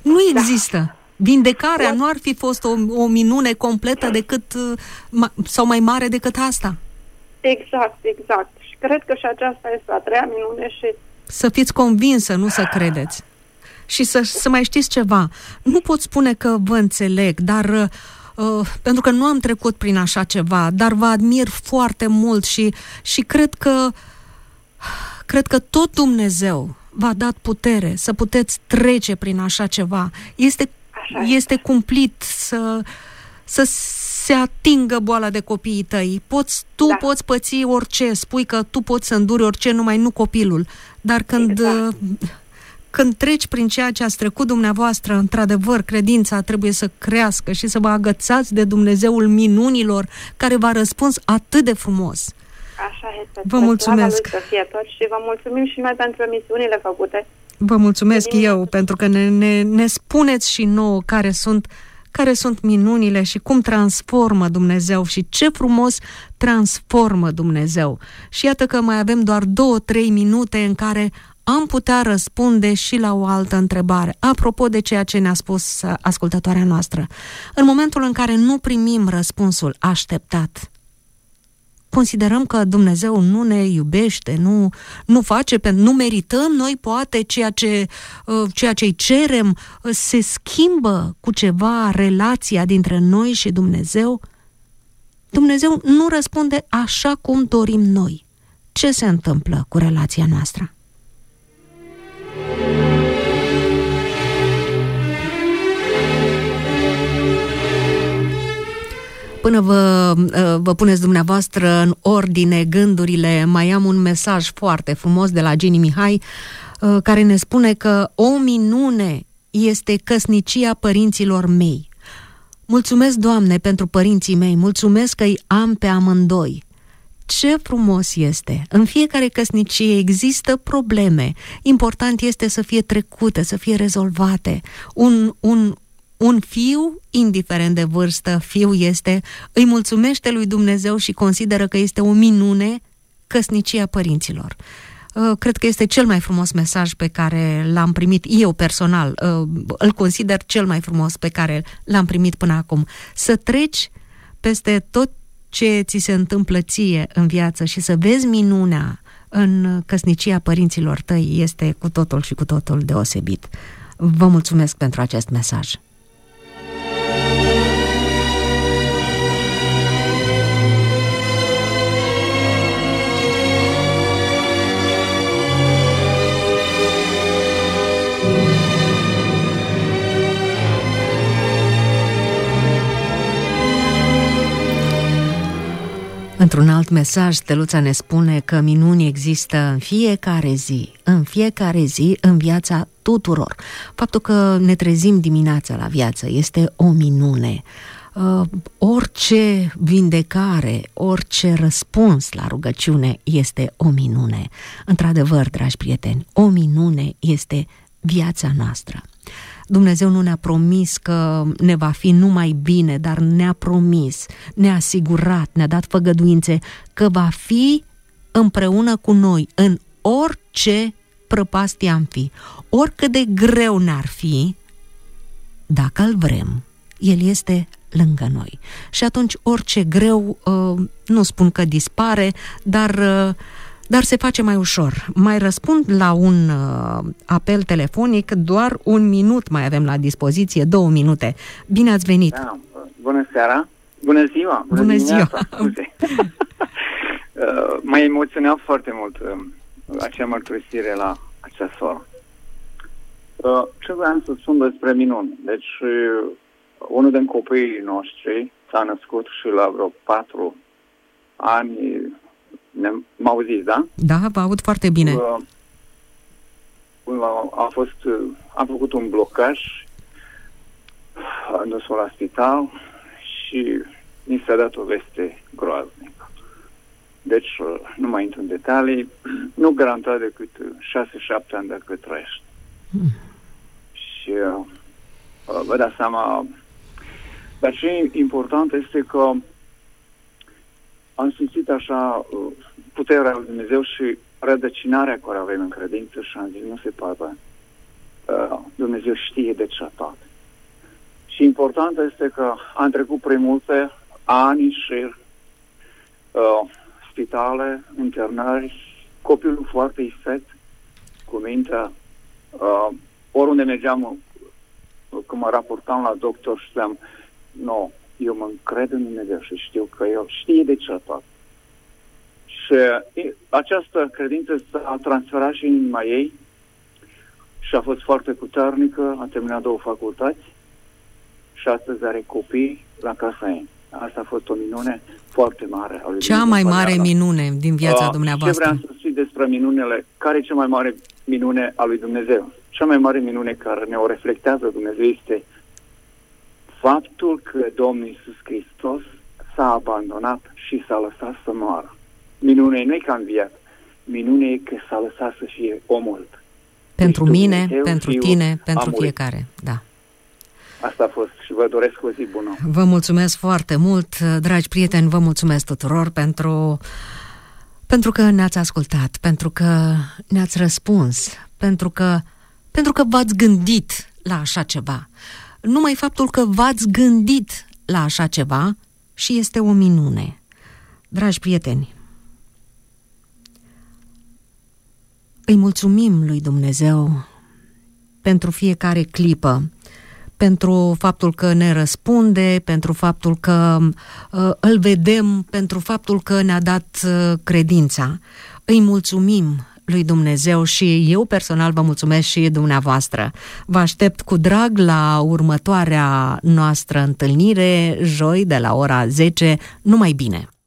S1: Nu există. Da. Vindecarea
S5: Pot...
S1: nu ar fi fost o, o minune completă decât, sau mai mare decât asta.
S5: Exact, exact. Și cred că și aceasta este a treia minune și...
S1: Să fiți convinsă, nu să credeți. Și să, să mai știți ceva. Nu pot spune că vă înțeleg, dar... Uh, pentru că nu am trecut prin așa ceva, dar vă admir foarte mult și, și cred că cred că tot Dumnezeu v-a dat putere să puteți trece prin așa ceva. Este, este cumplit să, să se atingă boala de copiii tăi. Poți, tu da. poți păți orice, spui că tu poți să înduri orice, numai nu copilul. Dar când... Exact. Când treci prin ceea ce ați trecut dumneavoastră, într-adevăr, credința trebuie să crească și să vă agățați de Dumnezeul minunilor care v-a răspuns atât de frumos.
S5: Așa este.
S1: Vă mulțumesc.
S5: Să fie tot și vă mulțumim și noi pentru emisiunile făcute.
S1: Vă mulțumesc eu pentru că ne, ne, ne spuneți și nouă care sunt, care sunt minunile și cum transformă Dumnezeu și ce frumos transformă Dumnezeu. Și iată că mai avem doar două, trei minute în care am putea răspunde și la o altă întrebare, apropo de ceea ce ne-a spus ascultătoarea noastră. În momentul în care nu primim răspunsul așteptat, considerăm că Dumnezeu nu ne iubește, nu, nu face, nu merităm noi poate ceea ce, ceea ce îi cerem, se schimbă cu ceva relația dintre noi și Dumnezeu? Dumnezeu nu răspunde așa cum dorim noi. Ce se întâmplă cu relația noastră? Până vă, vă puneți dumneavoastră în ordine gândurile, mai am un mesaj foarte frumos de la Gini Mihai, care ne spune că o minune este căsnicia părinților mei. Mulțumesc, Doamne, pentru părinții mei, mulțumesc că îi am pe amândoi. Ce frumos este! În fiecare căsnicie există probleme. Important este să fie trecute, să fie rezolvate. Un, un, un fiu, indiferent de vârstă, fiu este, îi mulțumește lui Dumnezeu și consideră că este o minune căsnicia părinților. Cred că este cel mai frumos mesaj pe care l-am primit eu personal. Îl consider cel mai frumos pe care l-am primit până acum. Să treci peste tot ce ți se întâmplă ție în viață și să vezi minunea în căsnicia părinților tăi este cu totul și cu totul deosebit. Vă mulțumesc pentru acest mesaj. Într-un alt mesaj, Steluța ne spune că minuni există în fiecare zi, în fiecare zi, în viața tuturor. Faptul că ne trezim dimineața la viață este o minune. Uh, orice vindecare, orice răspuns la rugăciune este o minune. Într-adevăr, dragi prieteni, o minune este viața noastră. Dumnezeu nu ne-a promis că ne va fi numai bine, dar ne-a promis, ne-a asigurat, ne-a dat făgăduințe că va fi împreună cu noi în orice prăpastie am fi, oricât de greu ne-ar fi, dacă îl vrem, El este lângă noi. Și atunci orice greu, nu spun că dispare, dar... Dar se face mai ușor. Mai răspund la un uh, apel telefonic, doar un minut mai avem la dispoziție, două minute. Bine ați venit!
S6: Da, bună seara! Bună ziua!
S1: Bună, bună ziua!
S6: uh, m-a emoționat foarte mult uh, acea mărturisire la acea soră. Uh, ce vreau să spun despre minuni? Deci, uh, unul din copiii noștri s-a născut și la vreo patru ani. M-a auzit, da?
S1: Da, vă aud foarte bine. Uh,
S6: a fost, uh, am făcut un blocaj, am dus-o la spital și mi s-a dat o veste groaznică. Deci, uh, nu mai intru în detalii, nu garantat decât șase șapte ani dacă trăiești. Hmm. Și uh, uh, vă dați seama, dar ce important este că am simțit așa uh, puterea lui Dumnezeu și rădăcinarea care avem în credință și am zis, nu se poate. uh, Dumnezeu știe de ce toate. Și important este că am trecut prin multe ani și uh, spitale, internări, copilul foarte ifet, cu mintea. Uh, oriunde mergeam, când mă raportam la doctor, știam, nu, eu mă încred în Dumnezeu și știu că El știe de ce toate. Și această credință s-a transferat și în inima ei și a fost foarte puternică, a terminat două facultăți și astăzi are copii la casa ei. Asta a fost o minune foarte mare. A lui
S1: Cea Dumnezeu mai mare Mariana. minune din viața uh, dumneavoastră.
S6: Ce vreau să spun despre minunele? Care e cea mai mare minune a lui Dumnezeu? Cea mai mare minune care ne o reflectează Dumnezeu este faptul că Domnul Iisus Hristos s-a abandonat și s-a lăsat să moară. Minunea nu e că a înviat. Minunea e că s-a lăsat să fie omorât.
S1: Pentru deci mine, Dumnezeu, pentru tine, pentru fiecare. Da.
S6: Asta a fost și vă doresc o zi bună.
S1: Vă mulțumesc foarte mult, dragi prieteni, vă mulțumesc tuturor pentru, pentru că ne-ați ascultat, pentru că ne-ați răspuns, pentru că, pentru că v-ați gândit la așa ceva. Numai faptul că v-ați gândit la așa ceva și este o minune. Dragi prieteni, îi mulțumim lui Dumnezeu pentru fiecare clipă, pentru faptul că ne răspunde, pentru faptul că uh, îl vedem, pentru faptul că ne-a dat uh, credința. Îi mulțumim lui Dumnezeu și eu personal vă mulțumesc și dumneavoastră. Vă aștept cu drag la următoarea noastră întâlnire, joi de la ora zece. Numai bine!